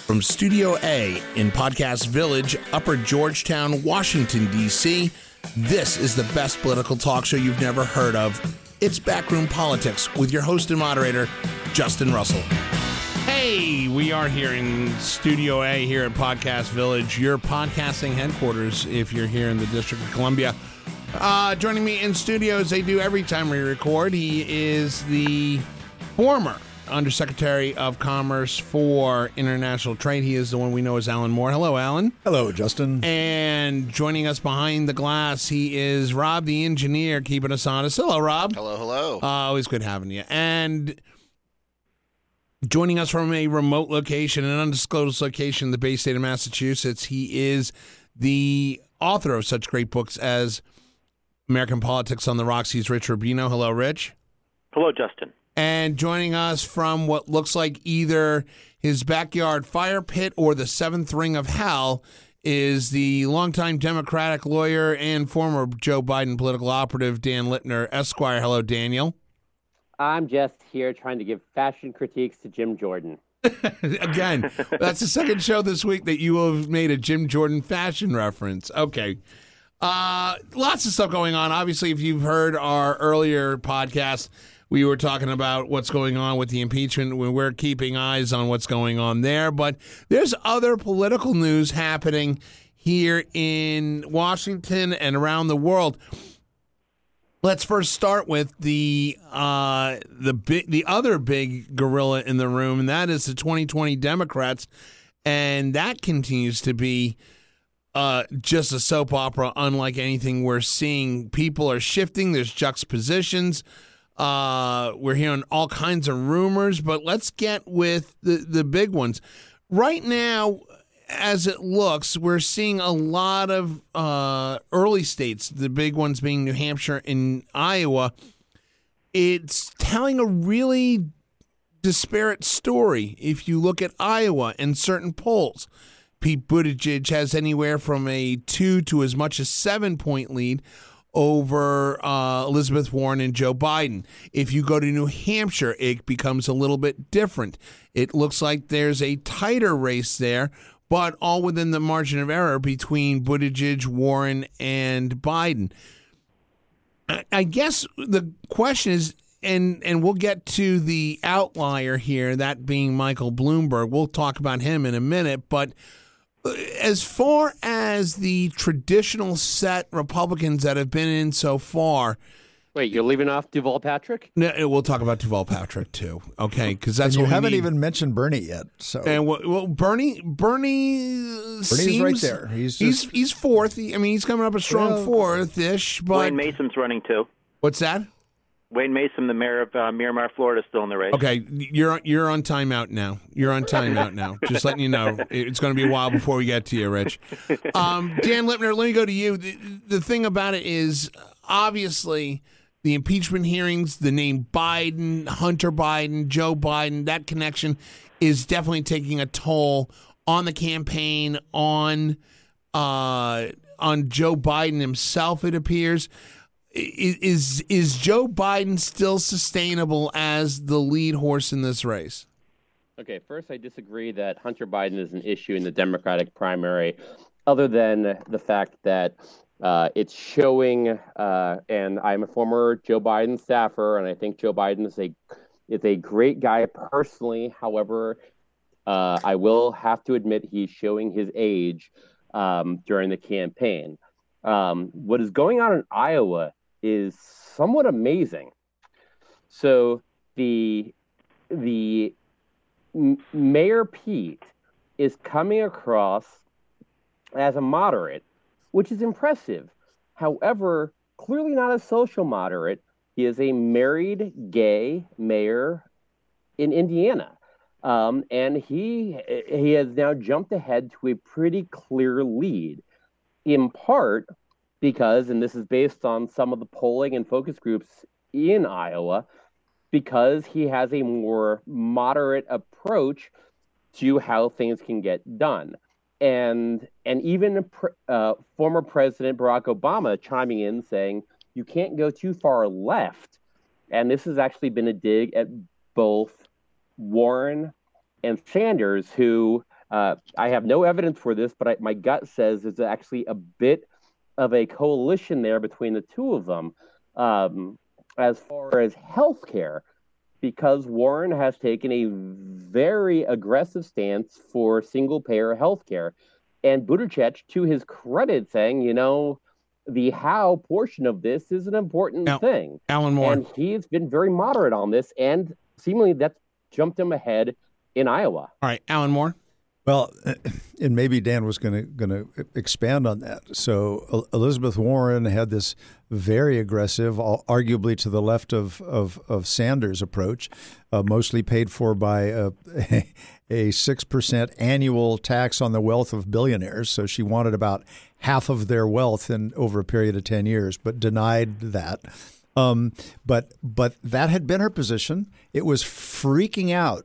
From Studio A in Podcast Village, Upper Georgetown, Washington, D.C., this is the best political talk show you've never heard of. It's Backroom Politics with your host and moderator, Justin Russell. Hey, we are here in Studio A here at Podcast Village, your podcasting headquarters if you're here in the District of Columbia. Joining me in studio as they do every time we record, he is the former Undersecretary of Commerce for International Trade. He is the one we know as Alan Moore. Hello, Alan. Hello, Justin. And joining us behind the glass, he is Rob, the engineer, keeping us honest. Hello, Rob. Hello. Always good having you. And joining us from a remote location, an undisclosed location in the Bay State of Massachusetts, he is the author of such great books as American Politics on the Rocks. He's Rich Rubino. Hello, Rich. Hello, Justin. And joining us from what looks like either his backyard fire pit or the seventh ring of hell is the longtime Democratic lawyer and former Joe Biden political operative, Dan Lipner, Esquire. Hello, Daniel. I'm just here trying to give fashion critiques to Jim Jordan. Again, that's the second show this week that you have made a Jim Jordan fashion reference. Okay. Lots of stuff going on. Obviously, if you've heard our earlier podcast, we were talking about what's going on with the impeachment. We're keeping eyes on what's going on there. But there's other political news happening here in Washington and around the world. Let's first start with the other big gorilla in the room, and that is the 2020 Democrats. And that continues to be just a soap opera unlike anything we're seeing. People are shifting. There's juxtapositions. We're hearing all kinds of rumors, but let's get with the big ones. Right now, as it looks, we're seeing a lot of early states, the big ones being New Hampshire and Iowa. It's telling a really disparate story. If you look at Iowa and certain polls, Pete Buttigieg has anywhere from a 2 to as much as 7-point lead over Elizabeth Warren and Joe Biden. If you go to New Hampshire, it becomes a little bit different. It looks like there's a tighter race there, but all within the margin of error between Buttigieg, Warren, and Biden. I guess the question is, and we'll get to the outlier here, that being Michael Bloomberg. We'll talk about him in a minute, but as far as the traditional set Republicans that have been in so far. Wait, you're leaving off Deval Patrick? No, we'll talk about Deval Patrick too. Okay, because that's and what you haven't need. even mentioned Bernie yet. So and Bernie's seems, right there. He's fourth. He's coming up a strong fourth-ish. But Wayne Mason's running too. What's that? Wayne Mason, the mayor of Miramar, Florida, is still in the race. Okay, you're on timeout now. Just letting you know. It's going to be a while before we get to you, Rich. Dan Lipner, let me go to you. The thing about it is, obviously, the impeachment hearings, the name Biden, Hunter Biden, Joe Biden, that connection is definitely taking a toll on the campaign, on Joe Biden himself, it appears. Is Joe Biden still sustainable as the lead horse in this race? Okay, first I disagree that Hunter Biden is an issue in the Democratic primary, other than the fact that it's showing, and I'm a former Joe Biden staffer, and I think Joe Biden is a great guy personally. However, I will have to admit he's showing his age during the campaign. What is going on in Iowa is somewhat amazing. So the Mayor Pete is coming across as a moderate, which is impressive. However, clearly not a social moderate. He is a married gay mayor in Indiana. And he has now jumped ahead to a pretty clear lead, in part because, and this is based on some of the polling and focus groups in Iowa, because he has a more moderate approach to how things can get done. And even former President Barack Obama chiming in saying, you can't go too far left. And this has actually been a dig at both Warren and Sanders, who I have no evidence for this, but my gut says there's actually a bit of a coalition there between the two of them as far as healthcare, because Warren has taken a very aggressive stance for single-payer healthcare. And Buttigieg, to his credit, saying, the how portion of this is an important thing. Alan Moore. And he's been very moderate on this, and seemingly that's jumped him ahead in Iowa. All right, Alan Moore. Well, and maybe Dan was going to expand on that. So Elizabeth Warren had this very aggressive, arguably to the left of Sanders' approach, mostly paid for by a 6% annual tax on the wealth of billionaires. So she wanted about half of their wealth in over a period of 10 years, but denied that. But that had been her position. It was freaking out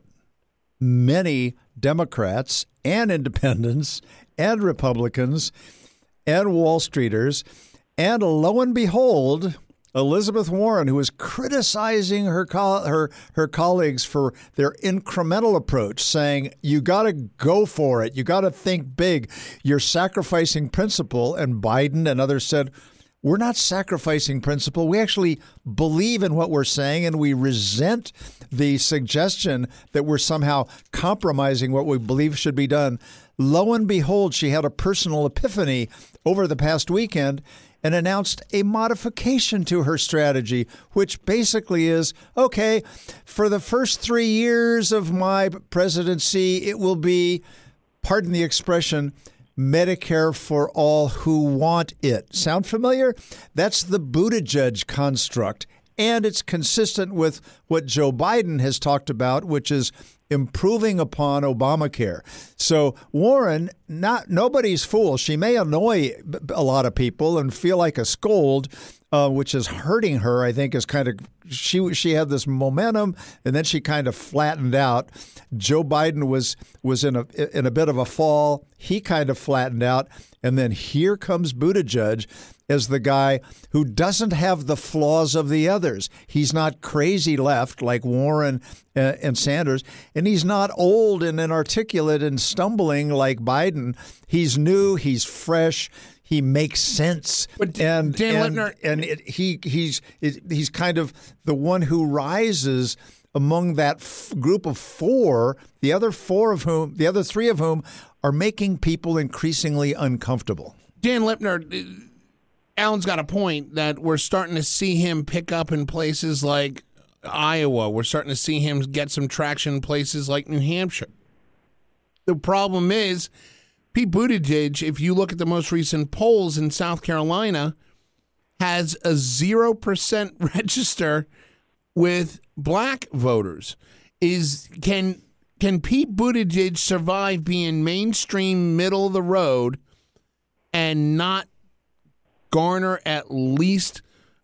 many Democrats and independents and Republicans and Wall Streeters. And lo and behold, Elizabeth Warren, who was criticizing her colleagues for their incremental approach, saying, you got to go for it. You got to think big. You're sacrificing principle. And Biden and others said, we're not sacrificing principle. We actually believe in what we're saying, and we resent the suggestion that we're somehow compromising what we believe should be done. Lo and behold, she had a personal epiphany over the past weekend and announced a modification to her strategy, which basically is, okay, for the first 3 years of my presidency, it will be, pardon the expression, Medicare for all who want it. Sound familiar? That's the Buttigieg construct. And it's consistent with what Joe Biden has talked about, which is improving upon Obamacare. So Warren, nobody's fool. She may annoy a lot of people and feel like a scold, which is hurting her. I think is kind of she had this momentum, and then she kind of flattened out. Joe Biden was in a bit of a fall. He kind of flattened out, and then here comes Buttigieg as the guy who doesn't have the flaws of the others. He's not crazy left like Warren and Sanders, and he's not old and inarticulate and stumbling like Biden. He's new. He's fresh. He makes sense, but and Dan Lipner, and he's kind of the one who rises among that group of four. The other three of whom are making people increasingly uncomfortable. Dan Lipner, Alan's got a point that we're starting to see him pick up in places like Iowa. We're starting to see him get some traction in places like New Hampshire. The problem is, Pete Buttigieg, if you look at the most recent polls in South Carolina, has a 0% register with black voters. Can Pete Buttigieg survive being mainstream, middle of the road, and not garner at least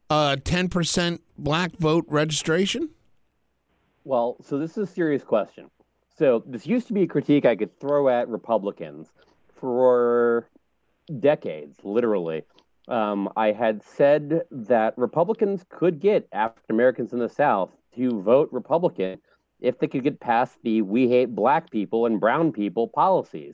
10% black vote registration? Well, so this is a serious question. So this used to be a critique I could throw at Republicans for decades, literally. I had said that Republicans could get African Americans in the South to vote Republican if they could get past the we hate black people and brown people policies,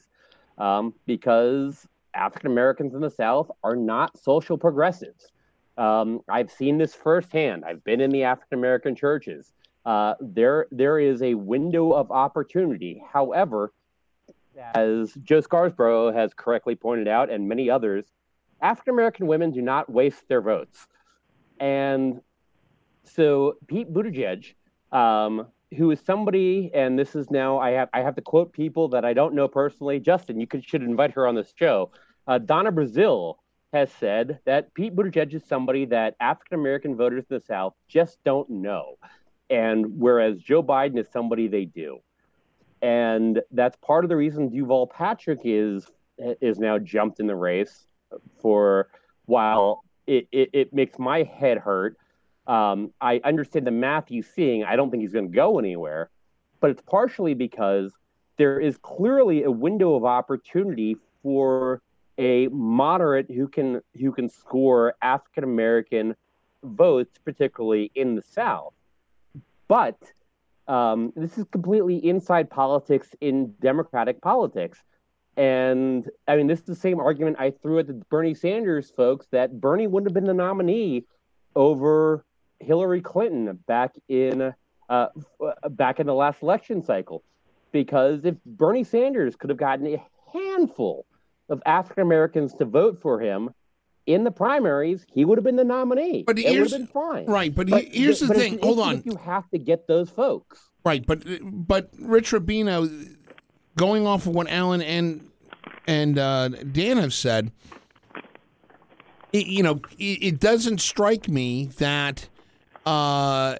because African Americans in the South are not social progressives. I've seen this firsthand. I've been in the African American churches. There is a window of opportunity. However, as Joe Scarborough has correctly pointed out, and many others, African American women do not waste their votes. And so Pete Buttigieg, who is somebody, and this is now, I have to quote people that I don't know personally. Justin, you should invite her on this show. Donna Brazil has said that Pete Buttigieg is somebody that African American voters in the South just don't know. And whereas Joe Biden is somebody they do. And that's part of the reason Deval Patrick is now jumped in the race. For while it makes my head hurt, I understand the math he's seeing. I don't think he's going to go anywhere, but it's partially because there is clearly a window of opportunity for a moderate who can score African American votes, particularly in the South. But This is completely inside politics in Democratic politics. And I mean, this is the same argument I threw at the Bernie Sanders folks, that Bernie wouldn't have been the nominee over Hillary Clinton back in the last election cycle, because if Bernie Sanders could have gotten a handful of African Americans to vote for him in the primaries, he would have been the nominee. But it would have been fine. Right, but here's the thing. Hold on. You have to get those folks. Right, but Rich Rubino, going off of what Alan and Dan have said, it doesn't strike me that that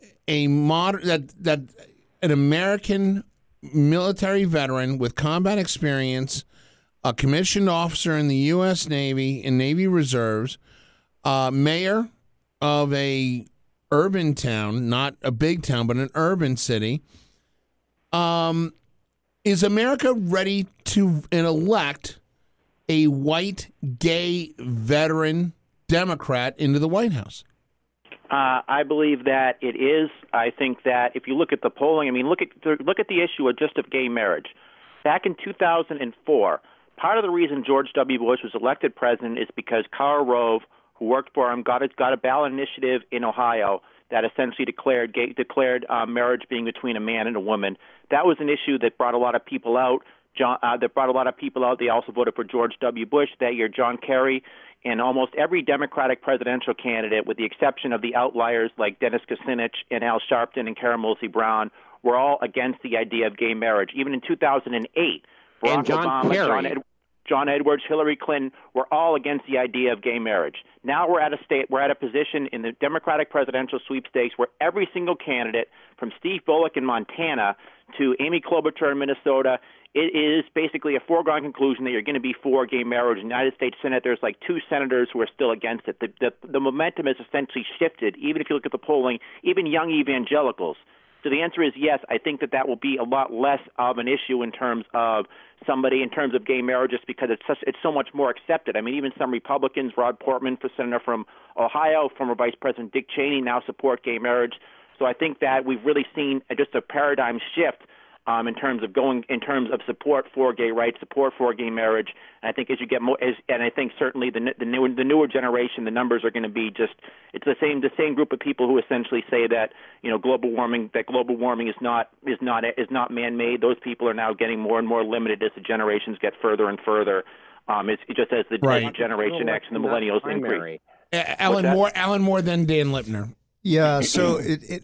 an American military veteran with combat experience, a commissioned officer in the U.S. Navy and Navy Reserves, mayor of a urban town, not a big town, but an urban city, is America ready to elect a white, gay, veteran Democrat into the White House? I believe that it is. I think that if you look at the polling, I mean, look at the issue of gay marriage. Back in 2004, part of the reason George W. Bush was elected president is because Karl Rove, who worked for him, got a ballot initiative in Ohio that essentially declared marriage being between a man and a woman. That was an issue that brought a lot of people out. They also voted for George W. Bush that year. John Kerry and almost every Democratic presidential candidate, with the exception of the outliers like Dennis Kucinich and Al Sharpton and Karen Mulsey Brown, were all against the idea of gay marriage. Even in 2008, Barack Obama, John Edwards, Hillary Clinton were all against the idea of gay marriage. Now we're at a position in the Democratic presidential sweepstakes where every single candidate, from Steve Bullock in Montana to Amy Klobuchar in Minnesota, it is basically a foregone conclusion that you're going to be for gay marriage. In the United States Senate, there's like 2 senators who are still against it. The momentum has essentially shifted, even if you look at the polling, even young evangelicals. So the answer is yes. I think that will be a lot less of an issue in terms of gay marriage, just because it's so much more accepted. I mean, even some Republicans, Rod Portman, for senator from Ohio, former Vice President Dick Cheney, now support gay marriage. So I think that we've really seen just a paradigm shift in terms of support for gay rights, support for gay marriage. And I think as you get more, and I think certainly the newer generation, the numbers are going to be it's the same group of people who essentially say that global warming is not man-made. Those people are now getting more and more limited as the generations get further and further. It's just as the Generation X and the millennials increase. Alan Moore, then Dan Lipner. Yeah, so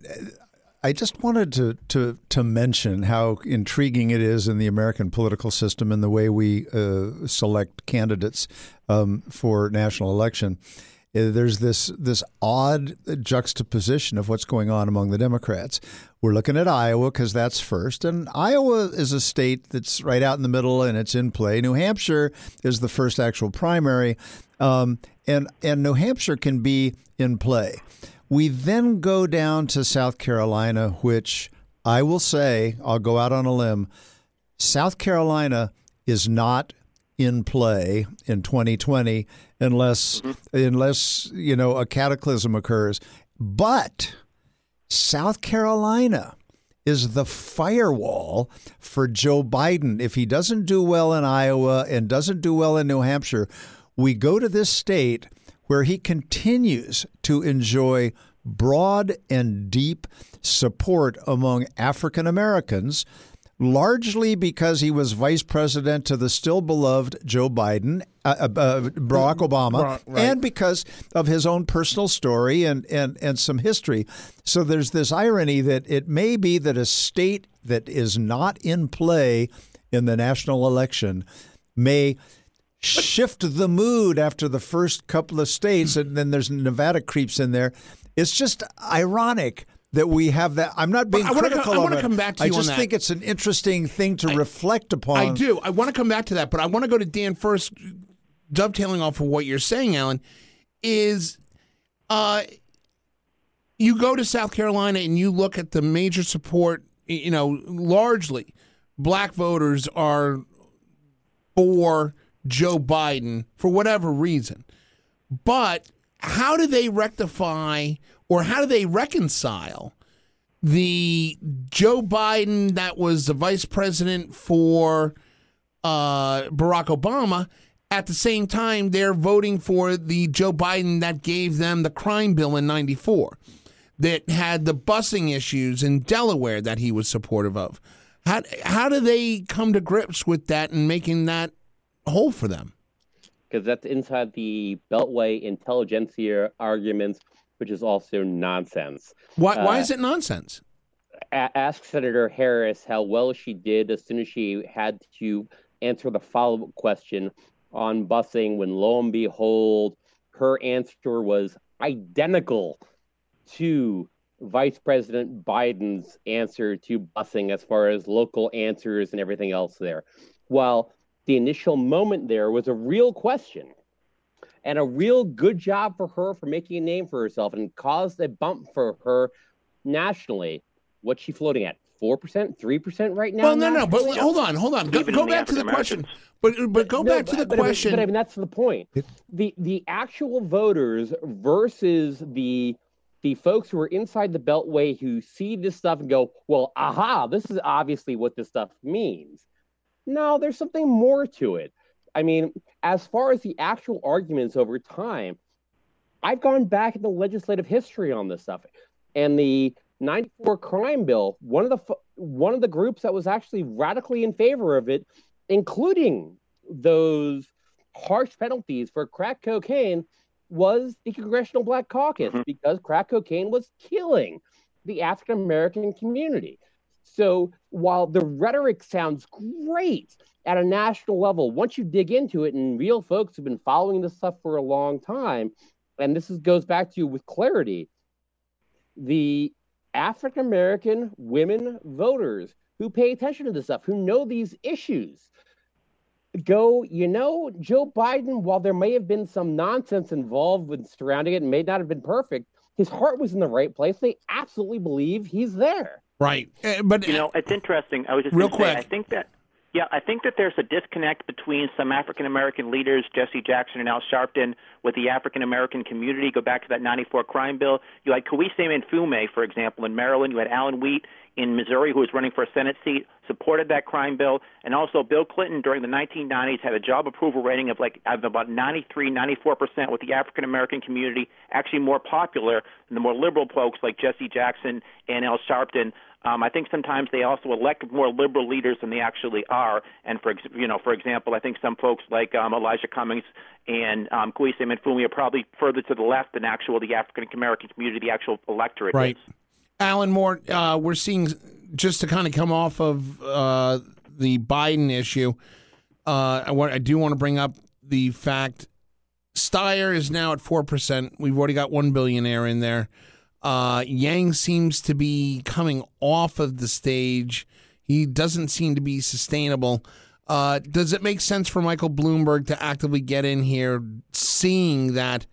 I just wanted to mention how intriguing it is in the American political system and the way we select candidates for national election. There's this odd juxtaposition of what's going on among the Democrats. We're looking at Iowa because that's first, and Iowa is a state that's right out in the middle and it's in play. New Hampshire is the first actual primary, and New Hampshire can be in play. We then go down to South Carolina, which I will say, I'll go out on a limb, South Carolina is not in play in 2020 unless a cataclysm occurs. But South Carolina is the firewall for Joe Biden. If he doesn't do well in Iowa and doesn't do well in New Hampshire, we go to this state where he continues to enjoy broad and deep support among African Americans, largely because he was vice president to the still beloved Joe Biden, Barack Obama, and because of his own personal story and some history. So there's this irony that it may be that a state that is not in play in the national election may shift the mood after the first couple of states, and then there's Nevada creeps in there. It's just ironic that we have that. I'm not being critical of it. I want to come back to you on that. I just think it's an interesting thing to reflect upon. I do. I want to come back to that, but I want to go to Dan first, dovetailing off of what you're saying, Alan, is you go to South Carolina and you look at the major support, largely black voters are for Joe Biden for whatever reason. But how do they rectify or how do they reconcile the Joe Biden that was the vice president for Barack Obama, at the same time, they're voting for the Joe Biden that gave them the crime bill in 94, that had the busing issues in Delaware that he was supportive of. How do they come to grips with that and making that whole for them? Because that's inside the Beltway intelligentsia arguments, which is also nonsense. Why is it nonsense? Ask Senator Harris how well she did as soon as she had to answer the follow-up question on busing, when lo and behold, her answer was identical to Vice President Biden's answer to busing as far as local answers and everything else there. While the initial moment there was a real question and a real good job for her for making a name for herself and caused a bump for her nationally. What's she floating at? 4%, 3% right now? Well, no, but hold on. Go back to the question. But go back to the question. But I mean, that's the point. The actual voters versus the folks who are inside the Beltway who see this stuff and go, well, aha, this is obviously what this stuff means. No, there's something more to it. I mean, as far as the actual arguments over time, I've gone back in the legislative history on this stuff. And the 94 crime bill, one of the groups that was actually radically in favor of it, including those harsh penalties for crack cocaine, was the Congressional Black Caucus, because crack cocaine was killing the African American community. So while the rhetoric sounds great at a national level, once you dig into it, and real folks have been following this stuff for a long time, and this goes back to with clarity, the African American women voters who pay attention to this stuff, who know these issues, go, Joe Biden, while there may have been some nonsense involved with surrounding it and may not have been perfect, his heart was in the right place. They absolutely believe he's there. Right. But it's interesting. I was just real going to say, quick. I think that there's a disconnect between some African American leaders, Jesse Jackson and Al Sharpton, with the African American community. Go back to that 94 crime bill. You had Kawise Mfume, for example, in Maryland. You had Alan Wheat in Missouri, who was running for a Senate seat, supported that crime bill. And also Bill Clinton during the 1990s had a job approval rating of about 93, 94% with the African American community, actually more popular than the more liberal folks like Jesse Jackson and Al Sharpton. I think sometimes they also elect more liberal leaders than they actually are. And for example, I think some folks like Elijah Cummings and Kawise Mfume are probably further to the left than the African American community, the actual electorate. Right. Is. Alan Moore, we're seeing, just to kind of come off of the Biden issue, I do want to bring up the fact Steyer is now at 4%. We've already got one billionaire in there. Yang seems to be coming off of the stage. He doesn't seem to be sustainable. Does it make sense for Michael Bloomberg to actively get in here, seeing that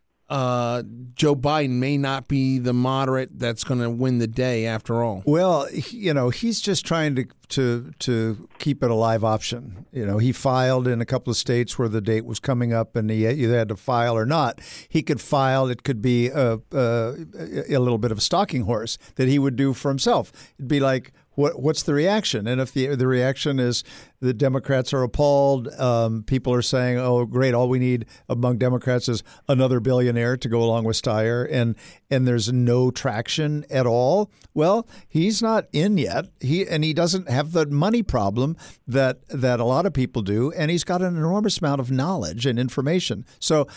Joe Biden may not be the moderate that's going to win the day after all? Well, he's just trying to keep it a live option. He filed in a couple of states where the date was coming up, and he either had to file or not. He could file. It could be a little bit of a stalking horse that he would do for himself. It'd be like, what's the reaction? And if the reaction is the Democrats are appalled, people are saying, oh, great, all we need among Democrats is another billionaire to go along with Steyer, and there's no traction at all. Well, he's not in yet. He doesn't have the money problem that a lot of people do, and he's got an enormous amount of knowledge and information. So,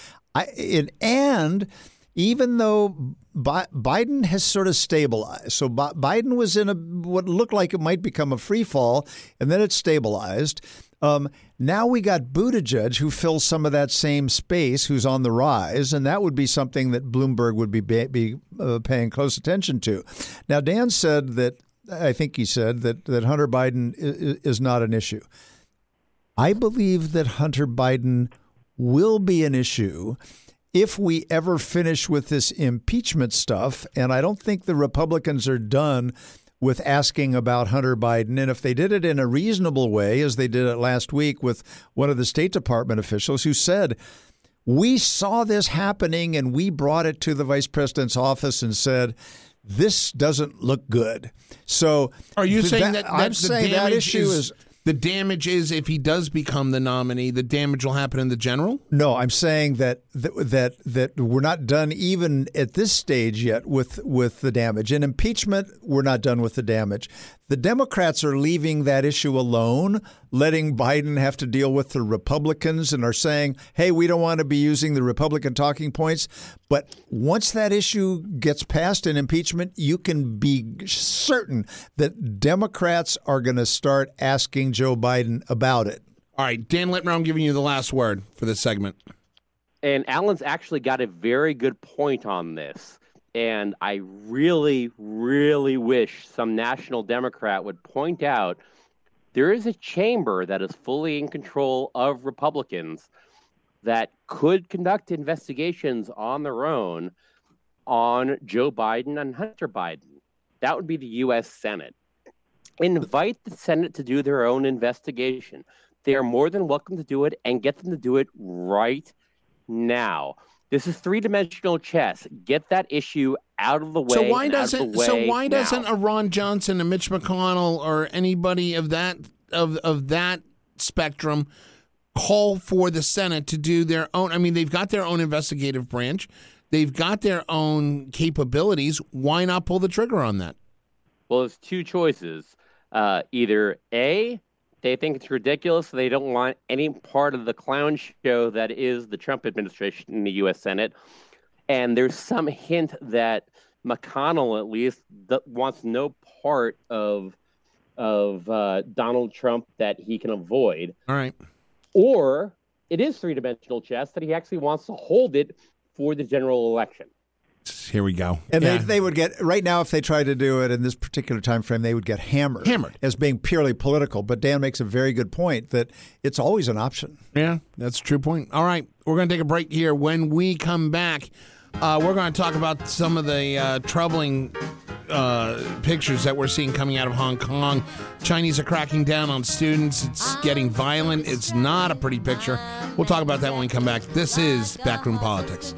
even though Biden has sort of stabilized. So Biden was in what looked like it might become a free fall, and then it stabilized. Now we got Buttigieg, who fills some of that same space, who's on the rise, and that would be something that Bloomberg would be paying close attention to. Now, Dan said that, I think he said that Hunter Biden is not an issue. I believe that Hunter Biden will be an issue if we ever finish with this impeachment stuff, and I don't think the Republicans are done with asking about Hunter Biden. And if they did it in a reasonable way, as they did it last week with one of the State Department officials who said, we saw this happening and we brought it to the vice president's office and said, this doesn't look good. So are you saying that I'm saying that issue is the damage is if he does become the nominee, the damage will happen in the general? No, I'm saying that we're not done even at this stage yet with the damage. In impeachment, we're not done with the damage. The Democrats are leaving that issue alone, letting Biden have to deal with the Republicans, and are saying, hey, we don't want to be using the Republican talking points. But once that issue gets passed in impeachment, you can be certain that Democrats are going to start asking Joe Biden about it. All right, Dan Litmer, I'm giving you the last word for this segment. And Alan's actually got a very good point on this. And I really, really wish some national Democrat would point out there is a chamber that is fully in control of Republicans that could conduct investigations on their own on Joe Biden and Hunter Biden. That would be the U.S. Senate. Invite the Senate to do their own investigation. They are more than welcome to do it, and get them to do it right now. This is three-dimensional chess. Get that issue out of the way. So why doesn't a Ron Johnson, a Mitch McConnell, or anybody of that spectrum call for the Senate to do their own? I mean, they've got their own investigative branch. They've got their own capabilities. Why not pull the trigger on that? Well, there's two choices. Either A, they think it's ridiculous. They don't want any part of the clown show that is the Trump administration in the U.S. Senate. And there's some hint that McConnell, at least, wants no part of Donald Trump that he can avoid. All right. Or it is three-dimensional chess that he actually wants to hold it for the general election. Here we go. And they would get, right now, if they try to do it in this particular time frame, they would get hammered as being purely political. But Dan makes a very good point that it's always an option. Yeah, that's a true point. All right, we're going to take a break here. When we come back, we're going to talk about some of the troubling pictures that we're seeing coming out of Hong Kong. Chinese are cracking down on students. It's getting violent. It's not a pretty picture. We'll talk about that when we come back. This is Backroom Politics.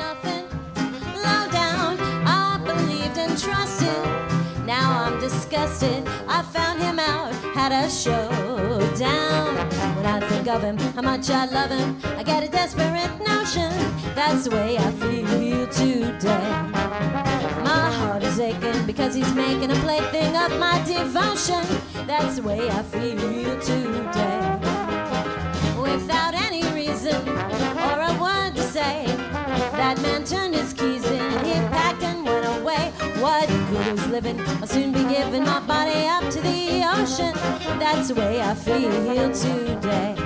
Now I'm disgusted. I found him out, had a showdown. When I think of him, how much I love him, I get a desperate notion. That's the way I feel today. My heart is aching because he's making a plaything of my devotion. That's the way I feel today. Without any reason or a word to say, that man turned his keys in, he packed and went away. What good is living? I'll soon be giving my body up to the ocean. That's the way I feel today.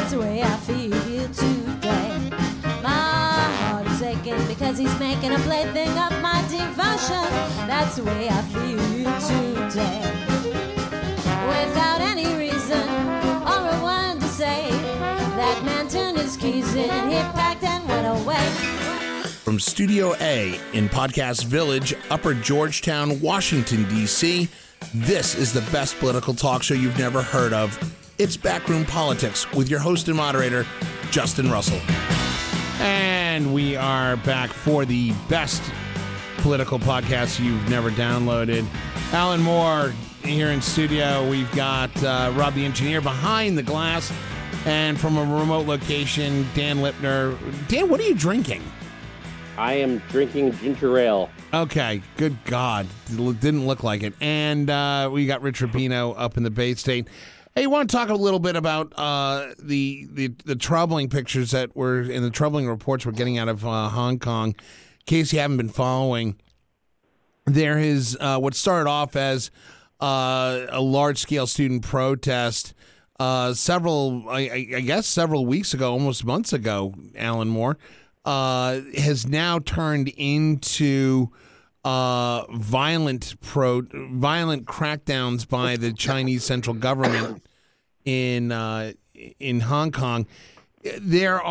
That's the way I feel today. My heart is aching because he's making a plaything of my devotion. That's the way I feel today. Without any reason or a word to say, that man turned his keys in, he packed and went away. From Studio A in Podcast Village, Upper Georgetown, Washington, D.C., this is the best political talk show you've never heard of. It's Backroom Politics with your host and moderator, Justin Russell. And we are back for the best political podcast you've never downloaded. Alan Moore here in studio. We've got Rob the engineer behind the glass. And from a remote location, Dan Lipner. Dan, what are you drinking? I am drinking ginger ale. Okay, good God. Didn't look like it. And we got Rich Rubino up in the Bay State. Hey, you want to talk a little bit about the troubling pictures that were in the troubling reports we're getting out of Hong Kong. In case you haven't been following, there is what started off as a large-scale student protest several weeks ago, almost months ago, Alan Moore, has now turned into violent crackdowns by the Chinese central government in Hong Kong. There's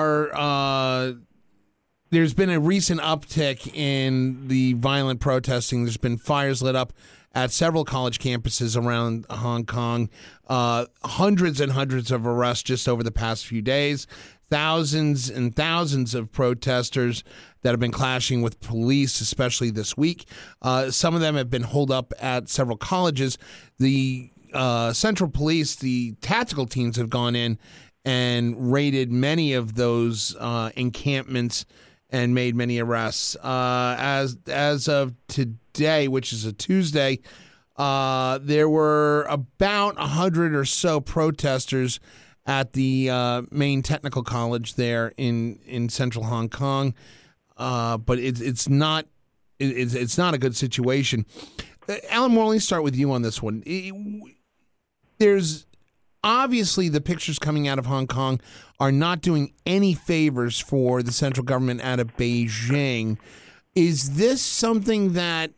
been a recent uptick in the violent protesting. There's been fires lit up at several college campuses around Hong Kong. Hundreds and hundreds of arrests just over the past few days. Thousands and thousands of protesters that have been clashing with police, especially this week. Some of them have been holed up at several colleges. The Central Police, the tactical teams, have gone in and raided many of those encampments and made many arrests. As of today, which is a Tuesday, there were about 100 or so protesters at the main technical college there in central Hong Kong, but it's not a good situation. Alan Moore, let me start with you on this one. There's obviously the pictures coming out of Hong Kong are not doing any favors for the central government out of Beijing. Is this something that,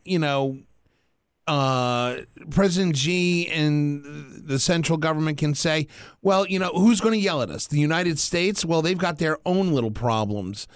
President Xi and the central government can say, well, who's going to yell at us? The United States? Well, they've got their own little problems.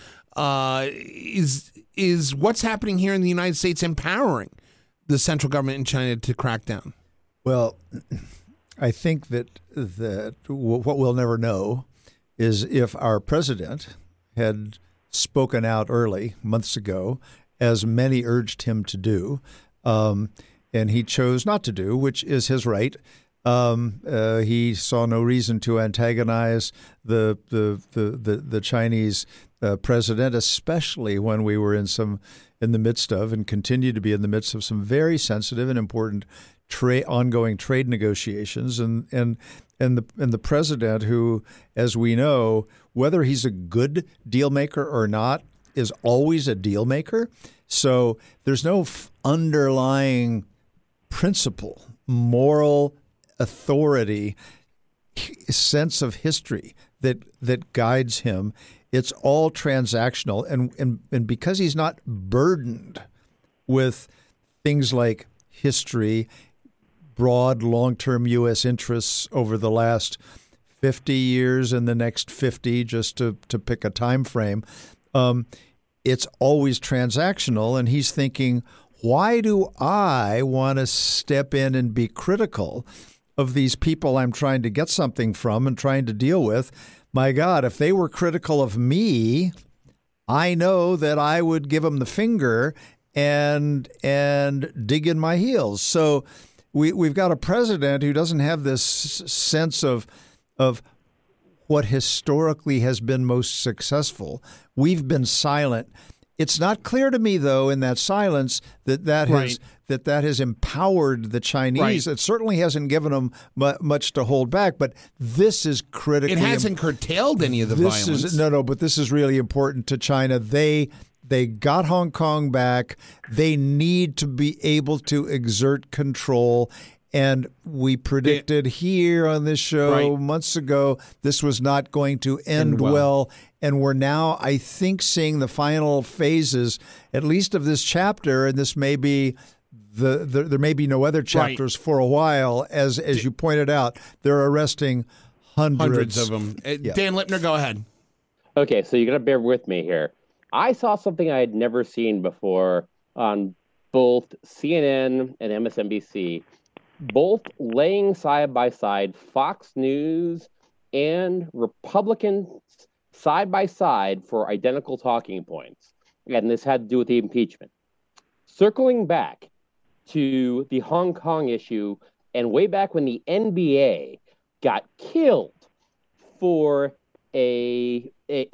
Is what's happening here in the United States empowering the central government in China to crack down? Well, I think that what we'll never know is if our president had spoken out early, months ago, as many urged him to do, and he chose not to do, which is his right. He saw no reason to antagonize the Chinese president, especially when we were in the midst of and continue to be in the midst of some very sensitive and important ongoing trade negotiations, and the president, who, as we know, whether he's a good deal maker or not, is always a deal maker. So there's no underlying principle, moral authority, sense of history that guides him. It's all transactional, and because he's not burdened with things like history, broad long-term U.S. interests over the last 50 years and the next 50, just to pick a time frame, it's always transactional, and he's thinking, why do I want to step in and be critical of these people I'm trying to get something from and trying to deal with? My God, if they were critical of me, I know that I would give them the finger and dig in my heels. So we've got a president who doesn't have this sense of what historically has been most successful. We've been silent. It's not clear to me, though, in that silence that has empowered the Chinese. Right. It certainly hasn't given them much to hold back, but this is critical. It hasn't curtailed any of the violence. But this is really important to China. They got Hong Kong back. They need to be able to exert control, And we predicted here on this show months ago this was not going to end well. And we're now, I think, seeing the final phases, at least of this chapter, and this may be there may be no other chapters for a while. As you pointed out, they're arresting hundreds of them. Dan Lipner, go ahead. Okay, so you're going to bear with me here. I saw something I had never seen before on both CNN and MSNBC, both laying side by side Fox News and Republicans side by side for identical talking points. And this had to do with the impeachment. Circling back to the Hong Kong issue, and way back when the NBA got killed for a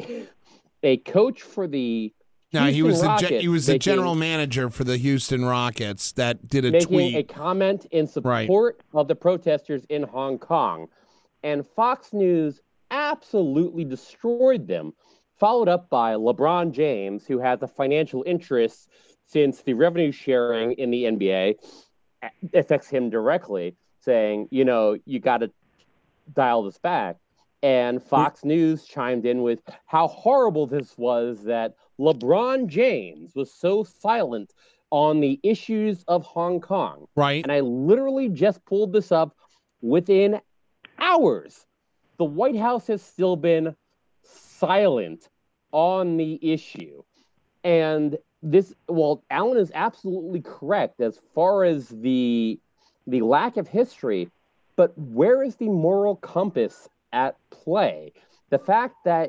coach for the he was the general manager for the Houston Rockets that did a tweet, making a comment in support of the protesters in Hong Kong, and Fox News absolutely destroyed them. Followed up by LeBron James, who has a financial interest since the revenue sharing in the NBA affects him directly, saying, you got to dial this back. And Fox News chimed in with how horrible this was that LeBron James was so silent on the issues of Hong Kong. Right. And I literally just pulled this up within hours. The White House has still been silent on the issue. And Alan is absolutely correct as far as the lack of history, but where is the moral compass at play? The fact that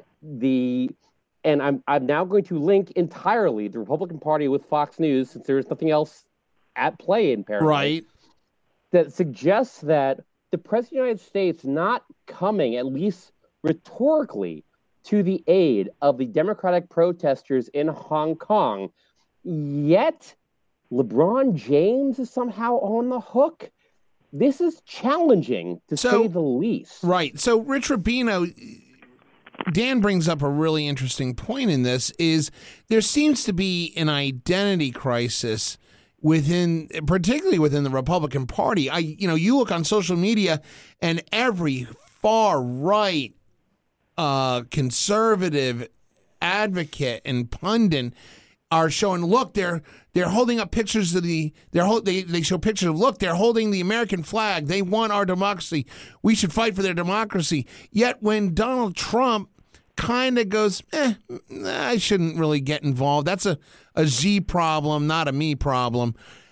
and I'm now going to link entirely the Republican Party with Fox News, since there's nothing else at play in Paradise. Right. That suggests that the President of the United States not coming, at least rhetorically, to the aid of the Democratic protesters in Hong Kong, yet LeBron James is somehow on the hook. This is challenging, to say the least. Right. So, Rich Rubino, Dan brings up a really interesting point in this, is there seems to be an identity crisis particularly within the Republican Party. You look on social media and every far right conservative advocate and pundit are showing, look, they're holding up pictures of they show pictures of, look, they're holding the American flag. They want our democracy. We should fight for their democracy. Yet when Donald Trump kind of goes, I shouldn't really get involved. That's a Z problem, not a me problem.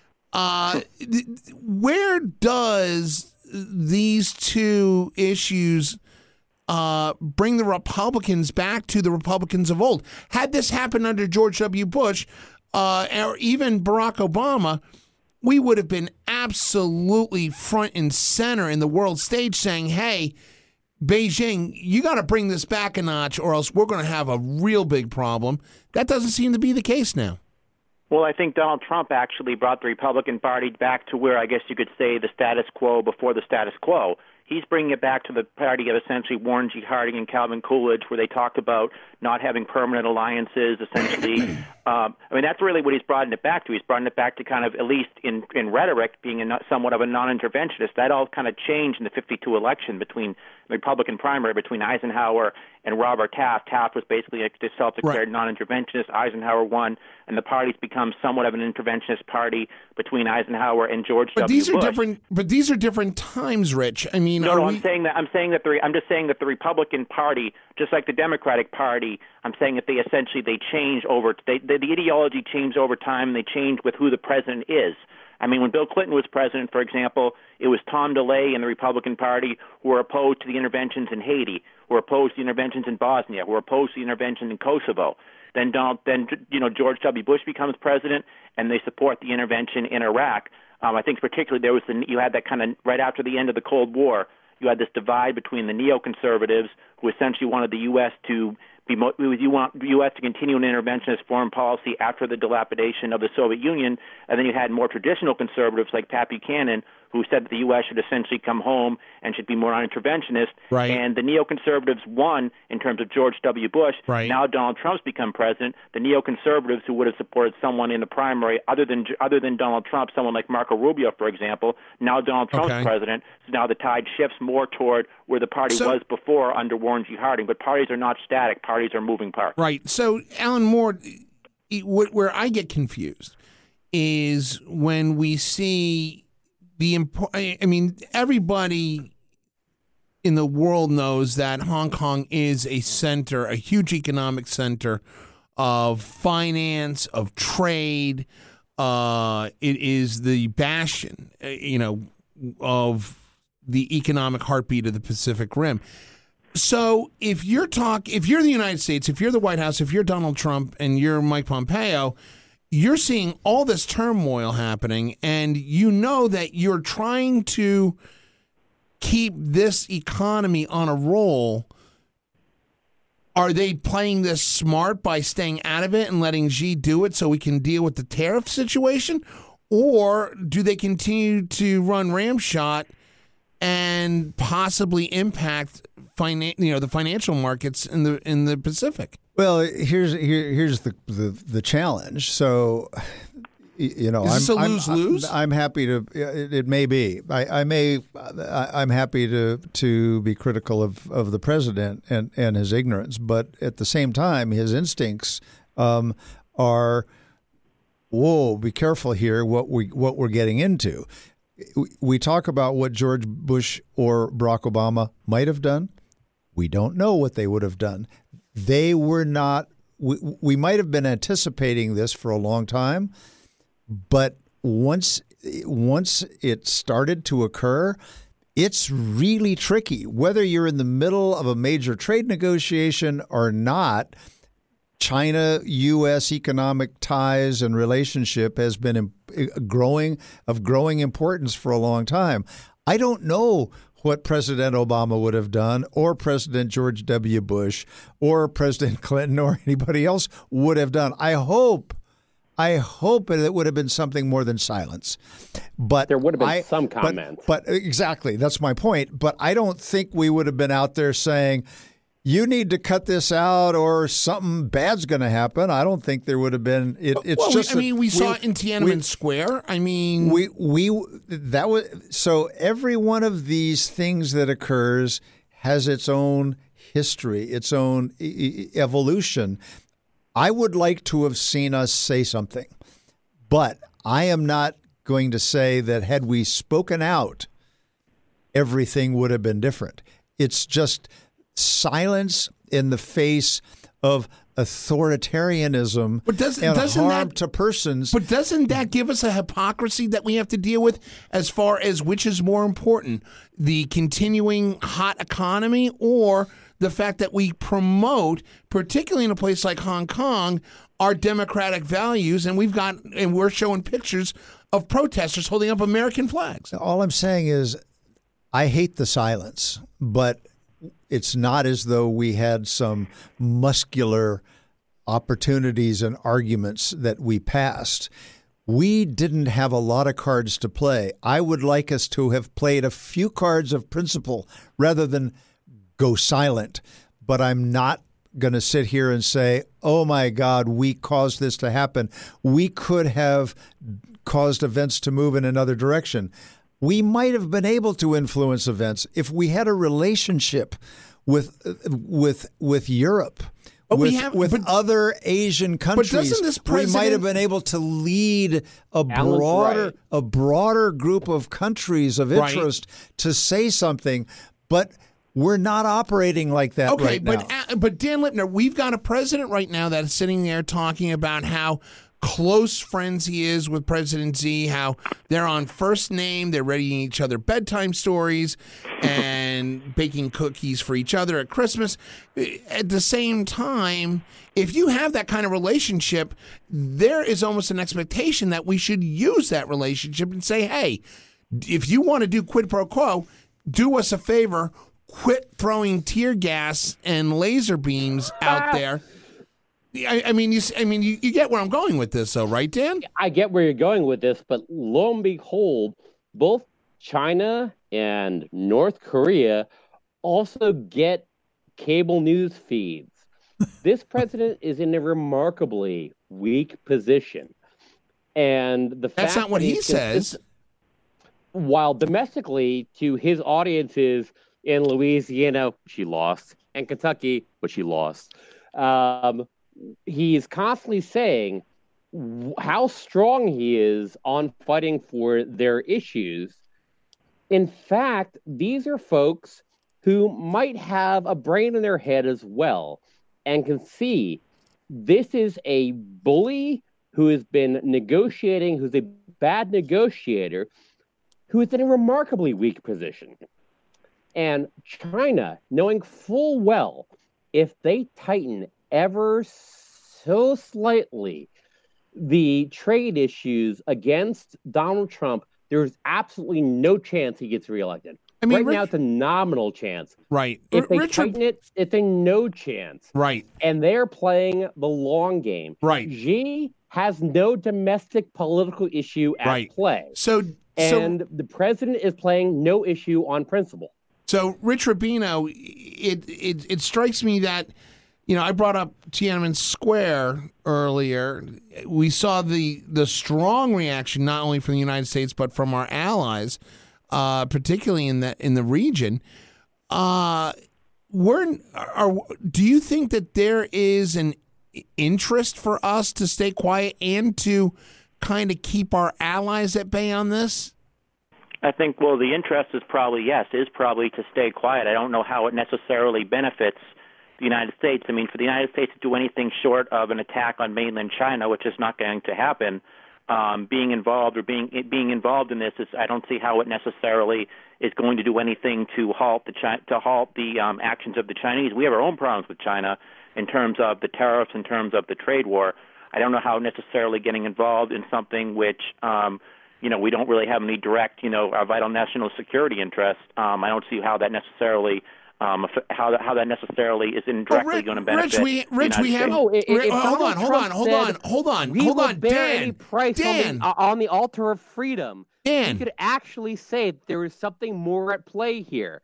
Where does these two issues bring the Republicans back to the Republicans of old? Had this happened under George W. Bush or even Barack Obama, we would have been absolutely front and center in the world stage saying, hey, Beijing, you got to bring this back a notch or else we're going to have a real big problem. That doesn't seem to be the case now. Well, I think Donald Trump actually brought the Republican Party back to where I guess you could say the status quo before the status quo. He's bringing it back to the party of essentially Warren G. Harding and Calvin Coolidge, where they talked about not having permanent alliances, essentially. That's really what he's brought it back to. He's brought it back to kind of, at least in rhetoric, being somewhat of a non-interventionist. That all kind of changed in the 52 election between the Republican primary between Eisenhower and Robert Taft. Taft was basically a self-declared non-interventionist. Eisenhower won, and the party's become somewhat of an interventionist party between Eisenhower and George W. Bush. But these are different times, Rich. I mean, I'm just saying that the Republican Party, just like the Democratic Party, I'm saying that they change over. The ideology changed over time. They change with who the president is. I mean, when Bill Clinton was president, for example, it was Tom DeLay and the Republican Party who were opposed to the interventions in Haiti, who were opposed to the interventions in Bosnia, who were opposed to the intervention in Kosovo. Then George W. Bush becomes president, and they support the intervention in Iraq. I think particularly you had that kind of right after the end of the Cold War. You had this divide between the neoconservatives, who essentially wanted the U.S. to continue an interventionist foreign policy after the dilapidation of the Soviet Union, and then you had more traditional conservatives like Pat Buchanan, who said that the U.S. should essentially come home and should be more interventionist. Right. And the neoconservatives won in terms of George W. Bush. Right. Now Donald Trump's become president. The neoconservatives who would have supported someone in the primary other than Donald Trump, someone like Marco Rubio, for example, now Donald Trump's president. So now the tide shifts more toward where the party was before under Warren G. Harding. But parties are not static. Parties are moving parts. Right. So, Alan Moore, where I get confused is when we see everybody in the world knows that Hong Kong is a center, a huge economic center of finance, of trade. It is the bastion, of the economic heartbeat of the Pacific Rim. So if you're the United States, if you're the White House, if you're Donald Trump and you're Mike Pompeo, you're seeing all this turmoil happening, and you know that you're trying to keep this economy on a roll. Are they playing this smart by staying out of it and letting Xi do it so we can deal with the tariff situation? Or do they continue to run ramshot and possibly impact the financial markets in the Pacific? Well, here's the challenge. So, is this a lose-lose? I'm happy to. It may be. I'm happy to be critical of the president and his ignorance, but at the same time, his instincts are. Whoa! Be careful here. What we're getting into. We talk about what George Bush or Barack Obama might have done. We don't know what they would have done. They were not. We might have been anticipating this for a long time, but once it started to occur, it's really tricky. Whether you're in the middle of a major trade negotiation or not, China-U.S. economic ties and relationship has been growing importance for a long time. I don't know what President Obama would have done, or President George W. Bush, or President Clinton, or anybody else would have done. I hope it would have been something more than silence. But there would have been some comments. But exactly, that's my point. But I don't think we would have been out there saying, you need to cut this out or something bad's going to happen. I don't think there would have been. We saw it in Tiananmen Square. So every one of these things that occurs has its own history, its own evolution. I would like to have seen us say something, but I am not going to say that had we spoken out, everything would have been different. It's just silence in the face of authoritarianism and harm to persons. But doesn't that give us a hypocrisy that we have to deal with as far as which is more important, the continuing hot economy or the fact that we promote, particularly in a place like Hong Kong, our democratic values, and we're showing pictures of protesters holding up American flags? All I'm saying is I hate the silence, but it's not as though we had some muscular opportunities and arguments that we passed. We didn't have a lot of cards to play. I would like us to have played a few cards of principle rather than go silent. But I'm not going to sit here and say, oh, my God, we caused this to happen. We could have caused events to move in another direction. We might have been able to influence events if we had a relationship with Europe, with other Asian countries. But doesn't this president, we might have been able to lead a broader group of countries of interest to say something. But we're not operating like that right now. But Dan Lipner, we've got a president right now that is sitting there talking about how close friends he is with President Xi, how they're on first name, they're reading each other bedtime stories and baking cookies for each other at Christmas. At the same time, if you have that kind of relationship, there is almost an expectation that we should use that relationship and say, hey, if you want to do quid pro quo, do us a favor, quit throwing tear gas and laser beams out there. You get where I'm going with this, though, right, Dan? I get where you're going with this, but lo and behold, both China and North Korea also get cable news feeds. This president is in a remarkably weak position. And that's not what he says. While domestically, to his audiences in Louisiana, she lost, and Kentucky, but she lost. He's constantly saying how strong he is on fighting for their issues. In fact, these are folks who might have a brain in their head as well and can see this is a bully who has been negotiating, who's a bad negotiator, who is in a remarkably weak position. And China, knowing full well, if they tighten ever so slightly the trade issues against Donald Trump, there's absolutely no chance he gets reelected. I mean, right now, it's a nominal chance. Right. If they tighten it, it's a no chance. Right. And they're playing the long game. Right. Xi has no domestic political issue at play. And the president is playing no issue on principle. So, Rich Rubino, it strikes me that, I brought up Tiananmen Square earlier. We saw the strong reaction not only from the United States but from our allies, particularly in the region. Do you think that there is an interest for us to stay quiet and to kind of keep our allies at bay on this? I think, the interest is probably to stay quiet. I don't know how it necessarily benefits the United States. I mean, for the United States to do anything short of an attack on mainland China, which is not going to happen, being involved in this I don't see how it necessarily is going to do anything to halt the actions of the Chinese. We have our own problems with China in terms of the tariffs, in terms of the trade war. I don't know how necessarily getting involved in something which we don't really have any direct, our vital national security interest. I don't see how that necessarily how that necessarily is indirectly going to benefit. Rich, we have. Hold on, Dan, on the altar of freedom. Dan, you could actually say there is something more at play here.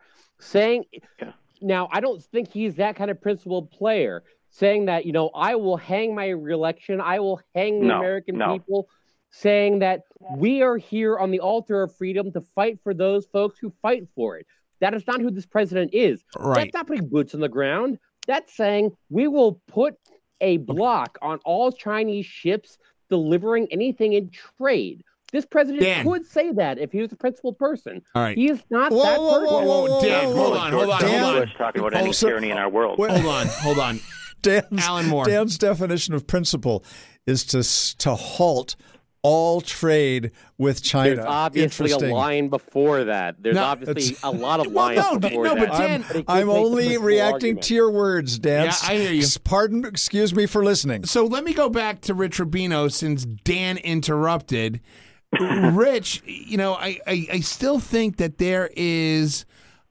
Now, I don't think he's that kind of principled player. Saying that, I will hang my reelection, I will hang the American people. Saying that we are here on the altar of freedom to fight for those folks who fight for it. That is not who this president is. Right. That's not putting boots on the ground. That's saying we will put a block on all Chinese ships delivering anything in trade. This president could say that if he was a principled person. All right. He is not that person. Dan, hold on. Talking about any tyranny in our world. Hold on. Alan Moore. Dan's definition of principle is to halt all trade with China. There's obviously a line before that. There's obviously a lot of lines before that. But Dan, I'm only reacting to your words, Dan. Yeah, I hear you. Excuse me for listening. So let me go back to Rich Rubino since Dan interrupted. Rich, I still think that there is,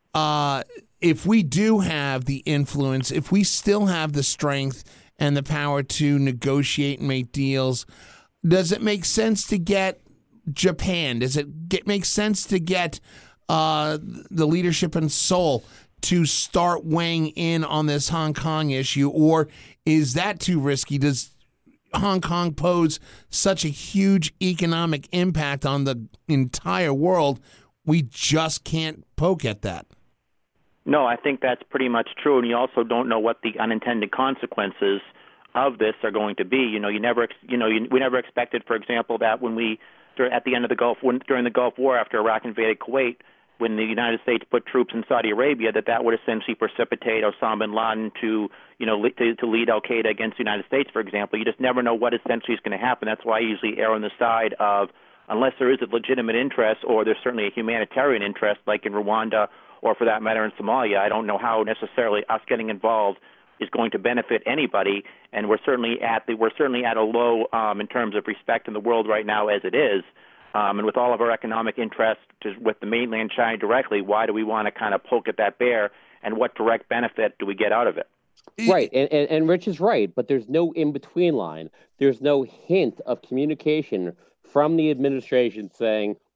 if we do have the influence, if we still have the strength and the power to negotiate and make deals, does it make sense to get Japan? Does it make sense to get the leadership in Seoul to start weighing in on this Hong Kong issue? Or is that too risky? Does Hong Kong pose such a huge economic impact on the entire world, we just can't poke at that? No, I think that's pretty much true. And you also don't know what the unintended consequences of this are going to be. We never expected, for example, that at the end of during the Gulf War, after Iraq invaded Kuwait, when the United States put troops in Saudi Arabia, that would essentially precipitate Osama bin Laden to lead Al Qaeda against the United States, for example. You just never know what essentially is going to happen. That's why I usually err on the side of, unless there is a legitimate interest or there's certainly a humanitarian interest, like in Rwanda or for that matter in Somalia, I don't know how necessarily us getting involved is going to benefit anybody, and we're certainly at a low in terms of respect in the world right now as it is, and with all of our economic interests with the mainland China directly, why do we want to kind of poke at that bear, and what direct benefit do we get out of it? Right, and Rich is right, but there's no in-between line. There's no hint of communication from the administration saying,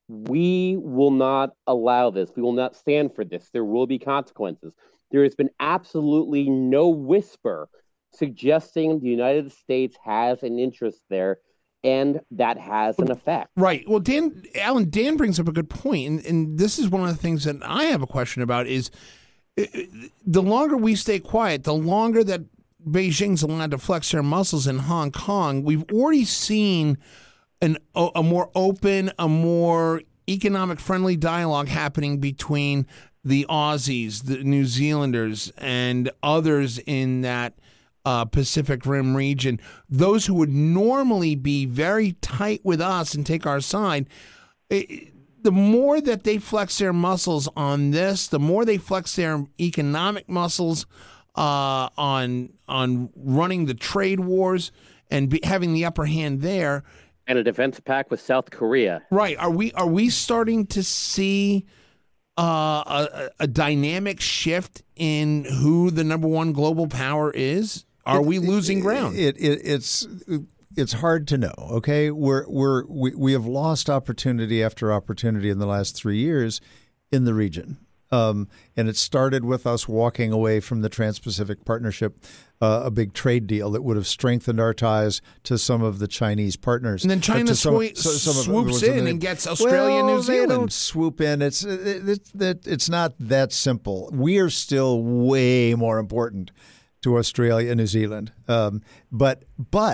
we will not allow this. We will not stand for this. There will be consequences. There has been absolutely no whisper suggesting the United States has an interest there, and that has an effect. Right. Well, Dan brings up a good point, and this is one of the things that I have a question about is the longer we stay quiet, the longer that Beijing's allowed to flex their muscles in Hong Kong. We've already seen a more open, a more economic-friendly dialogue happening between the Aussies, the New Zealanders, and others in that Pacific Rim region. Those who would normally be very tight with us and take our side, the more that they flex their muscles on this, the more they flex their economic muscles on running the trade wars and having the upper hand there. And a defense pact with South Korea. Right. Are we starting to see a dynamic shift in who the number one global power is? Are we losing ground? It's hard to know. Okay, we have lost opportunity after opportunity in the last 3 years in the region, and it started with us walking away from the Trans-Pacific Partnership, a big trade deal that would have strengthened our ties to some of the Chinese partners. And then China swoops in and gets Australia and New Zealand. They don't swoop in. It's not that simple. We are still way more important to Australia and New Zealand, but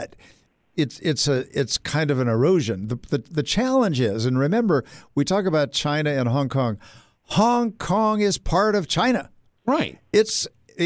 it's kind of an erosion. The challenge is, and remember, we talk about China and Hong Kong. Hong Kong is part of China. Right. It's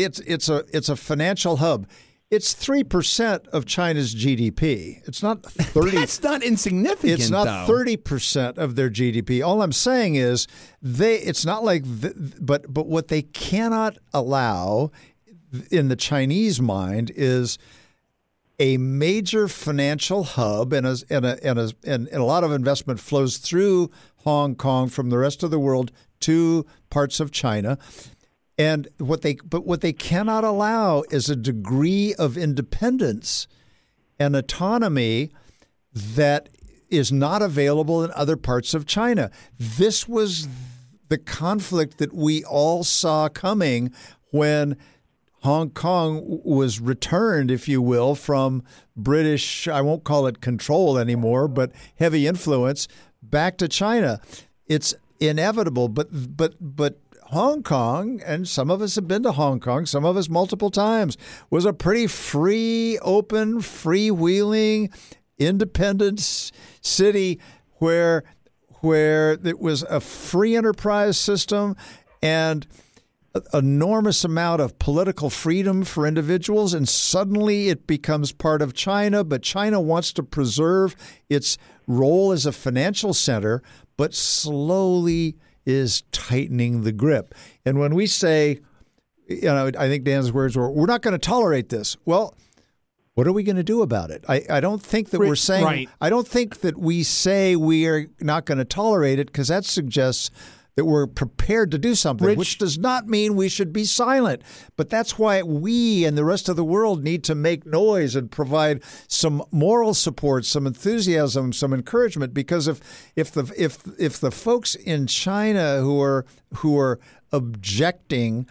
a financial hub. It's 3% of China's GDP. It's not 30. That's not insignificant. It's not 30% of their GDP. All I'm saying is it's not like but what they cannot allow in the Chinese mind is a major financial hub, and a lot of investment flows through Hong Kong from the rest of the world to parts of China. And what they cannot allow is a degree of independence and autonomy that is not available in other parts of China. This was the conflict that we all saw coming when Hong Kong was returned, if you will, from British, I won't call it control anymore, but heavy influence back to China. It's inevitable, but Hong Kong, and some of us have been to Hong Kong, some of us multiple times, was a pretty free, open, freewheeling, independent city where it was a free enterprise system and enormous amount of political freedom for individuals, and suddenly it becomes part of China, but China wants to preserve its role as a financial center, but slowly is tightening the grip. And when we say, I think Dan's words were, we're not going to tolerate this. Well, what are we going to do about it? I don't think that we're saying, right. I don't think that we say we are not going to tolerate it, because that suggests that we're prepared to do something, which does not mean we should be silent. But that's why we and the rest of the world need to make noise and provide some moral support, some enthusiasm, some encouragement. Because if the folks in China who are objecting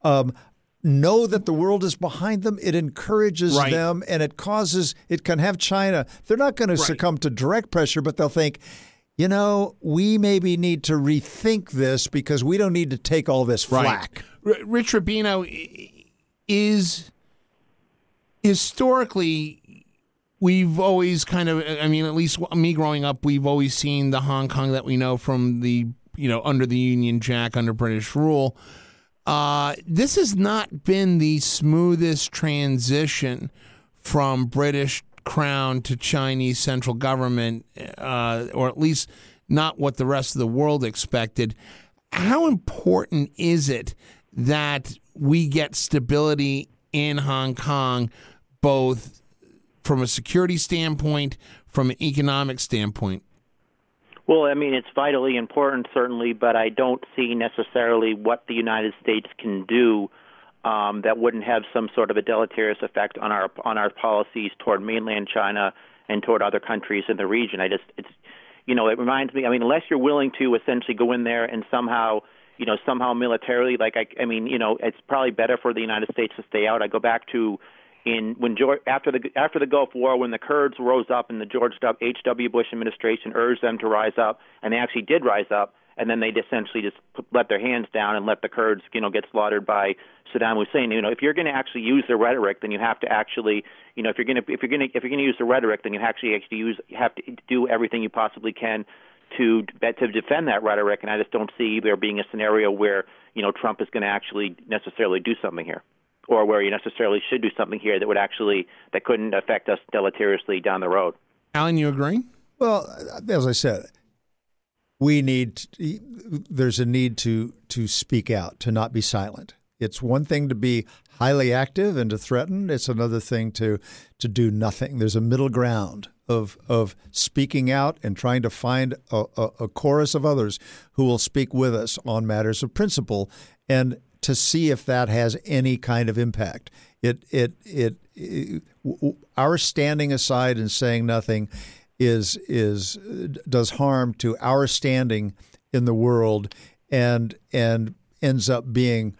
know that the world is behind them, it encourages them, and it can have China. They're not going to succumb to direct pressure, but they'll think, we maybe need to rethink this because we don't need to take all this flack. Rich Rubino, is historically, we've always kind of, at least me growing up, we've always seen the Hong Kong that we know from the, under the Union Jack, under British rule. This has not been the smoothest transition from British Crown to Chinese central government, or at least not what the rest of the world expected. How important is it that we get stability in Hong Kong, both from a security standpoint, from an economic standpoint? Well, it's vitally important, certainly, but I don't see necessarily what the United States can do that wouldn't have some sort of a deleterious effect on our policies toward mainland China and toward other countries in the region. it reminds me. I mean, unless you're willing to essentially go in there and somehow militarily, it's probably better for the United States to stay out. I go back to after the Gulf War, when the Kurds rose up and the George H.W. Bush administration urged them to rise up, and they actually did rise up, and then they essentially just let their hands down and let the Kurds, get slaughtered by Saddam Hussein. If you're going to actually use the rhetoric, then you have to actually, if you're going to use the rhetoric, then you have to do everything you possibly can to defend that rhetoric. And I just don't see there being a scenario where Trump is going to actually necessarily do something here, or where you necessarily should do something here that couldn't affect us deleteriously down the road. Alan, you agree? Well, as I said, there's a need to speak out, to not be silent. It's one thing to be highly active and to threaten. It's another thing to do nothing. There's a middle ground of speaking out and trying to find a chorus of others who will speak with us on matters of principle, and to see if that has any kind of impact. Our standing aside and saying nothing does harm to our standing in the world, and ends up being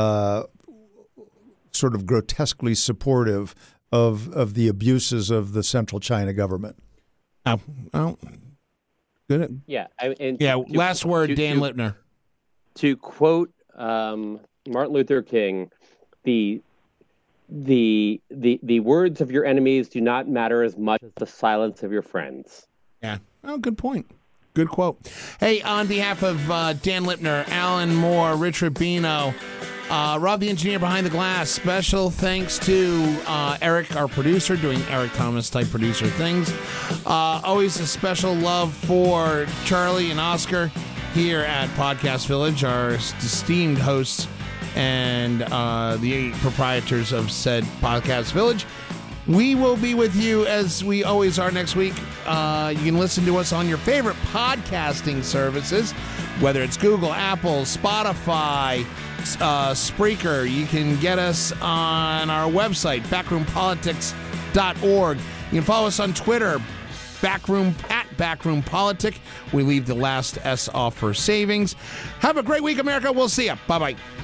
sort of grotesquely supportive of the abuses of the Central China government. Oh, good. Yeah. Last word, Dan Lipner. To quote Martin Luther King, the words of your enemies do not matter as much as the silence of your friends. Yeah. Oh, good point. Good quote. Hey, on behalf of Dan Lipner, Alan Moore, Rich Rubino, Rob the engineer behind the glass, special thanks to Eric, our producer, doing Eric Thomas type producer things. Always a special love for Charlie and Oscar here at Podcast Village, our esteemed hosts and the proprietors of said Podcast Village. We will be with you as we always are next week. You can listen to us on your favorite podcasting services, whether it's Google, Apple, Spotify, Spreaker. You can get us on our website, backroompolitics.org. You can follow us on Twitter, backroompolitic. We leave the last S off for savings. Have a great week, America. We'll see you. Bye-bye.